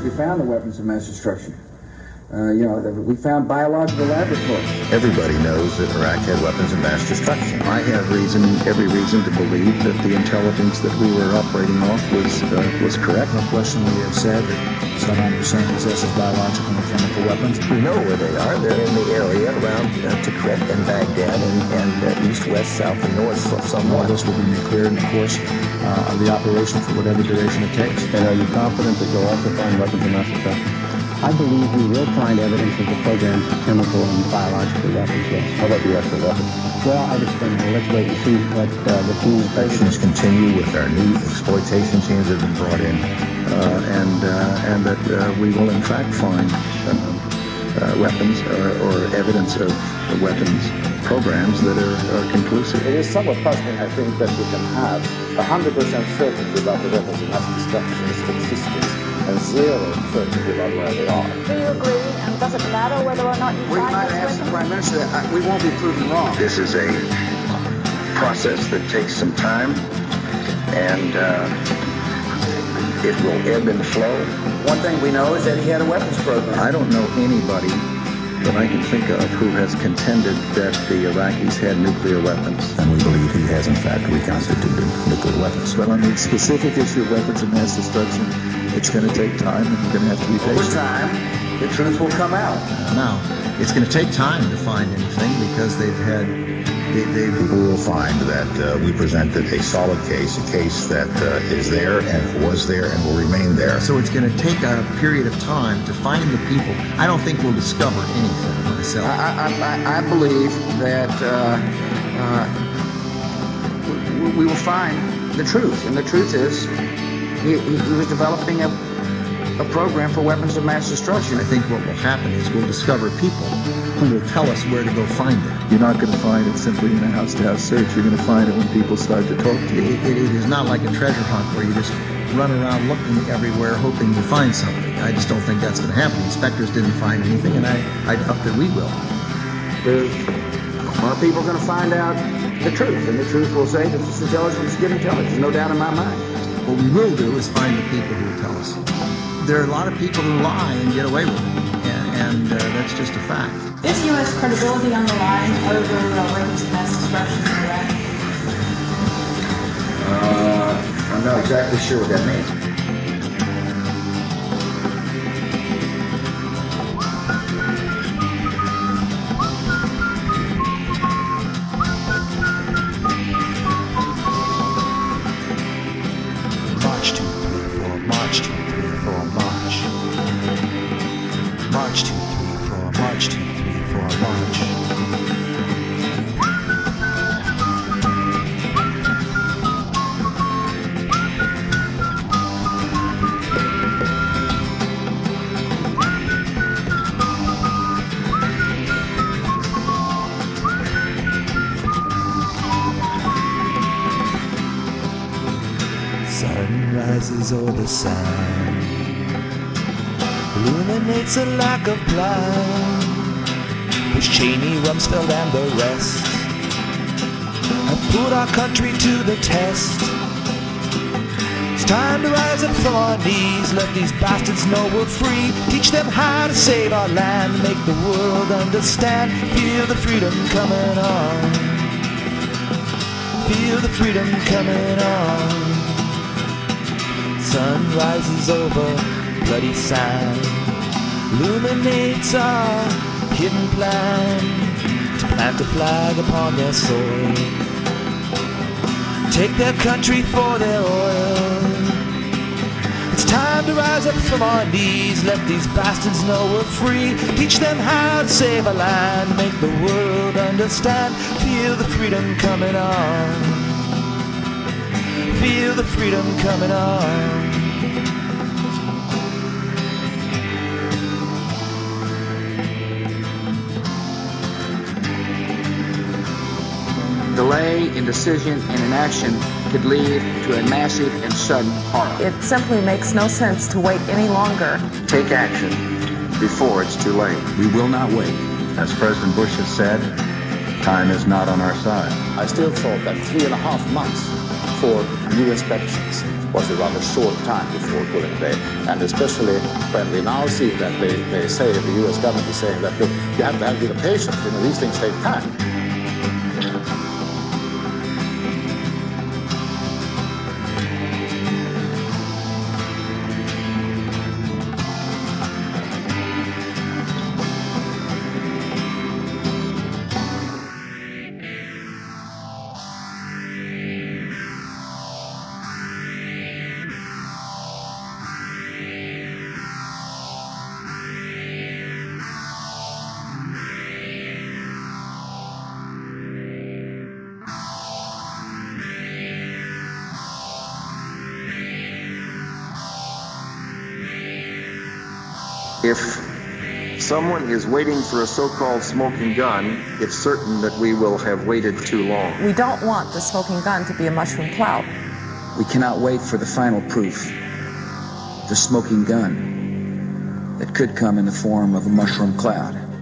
We found the weapons of mass destruction. We found biological laboratories. Everybody knows that Iraq had weapons of mass destruction. I have every reason to believe that the intelligence that we were operating off was correct. No question, we have said that Saddam Hussein possesses biological and chemical weapons. We know where they are. They're in the area around Tikrit and Baghdad and east, west, south, and north somewhat. All this will be made clear in the course of the operation for whatever duration it takes. And are you confident that you'll also find weapons of mass destruction? I believe we will find evidence of the program for chemical and biological weapons, yes. How about the rest of the weapons? Well, I just don't know. Let's wait and see what the team... Inspections continue with our new exploitation teams that have been brought in, and that we will in fact find weapons or evidence of weapons programs that are conclusive. It is somewhat puzzling, I think, that we can have 100% certainty about the weapons of mass destruction's existence and zero certainty about where they are. Do you agree? And does it matter whether or not you We find might those ask the weapons? Prime Minister that we won't be proven wrong. This is a process that takes some time, and it will ebb and flow. One thing we know is that he had a weapons program. I don't know anybody that I can think of who has contended that the Iraqis had nuclear weapons. And we believe he has, in fact, reconstituted nuclear weapons. But on the specific issue of weapons of mass destruction, it's going to take time, and we're going to have to be patient. Over time, the truth will come out. Now, it's going to take time to find anything because People will find that we presented a solid case, a case that is there and was there and will remain there. So it's going to take a period of time to find the people. I don't think we'll discover anything myself. I believe that we will find the truth, and the truth is he was developing a program for weapons of mass destruction. I think what will happen is we'll discover people who will tell us where to go find it. You're not going to find it simply in a house-to-house search. You're going to find it when people start to talk to you. It is not like a treasure hunt where you just run around looking everywhere hoping you find something. I just don't think that's going to happen. The inspectors didn't find anything, and I doubt that we will. More people are going to find out the truth, and the truth will say that this intelligence is good intelligence, no doubt in my mind. What we will do is find the people who will tell us. There are a lot of people who lie and get away with it, and that's just a fact. Is U.S. credibility on the line over weapons of mass destruction in Iraq? I'm not exactly sure what that means. March 2, 3, 4, March 2, 3, 4, March. March 2, 3, 4, March 2, 3, 4, March. Sun rises o'er the sand, illuminates a lack of plan. Bush, Cheney, Rumsfeld, and the rest have put our country to the test. It's time to rise up from our knees, let these bastards know we're free. Teach them how to save our land, make the world understand. Feel the freedom coming on, feel the freedom coming on. Sun rises over bloody sand, illuminates our hidden plan to plant a flag upon their soil, take their country for their oil. It's time to rise up from our knees, let these bastards know we're free. Teach them how to save our land, make the world understand. Feel the freedom coming on, feel the freedom coming on. Delay, indecision, and inaction could lead to a massive and sudden harm. It simply makes no sense to wait any longer. Take action before it's too late. We will not wait. As President Bush has said, time is not on our side. I still thought that 3.5 months for new inspections was a rather short time before Cooling Day. And especially when we now see that they say, the US government is saying that, look, you have to have a bit of patience, these things take time. If someone is waiting for a so-called smoking gun, it's certain that we will have waited too long. We don't want the smoking gun to be a mushroom cloud. We cannot wait for the final proof, the smoking gun, that could come in the form of a mushroom cloud.